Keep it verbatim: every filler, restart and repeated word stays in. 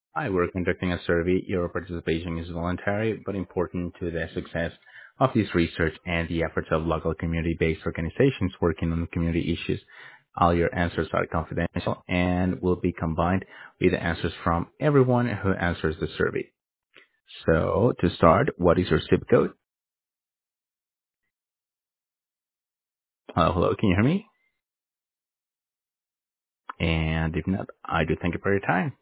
Hi, we're conducting a survey. Your participation is voluntary but important to the success of this research and the efforts of local community-based organizations working on community issues. All your answers are confidential and will be combined with the answers from everyone who answers the survey. So, to start, what is your zip code? Uh, hello, can you hear me? And if not, I do thank you for your time.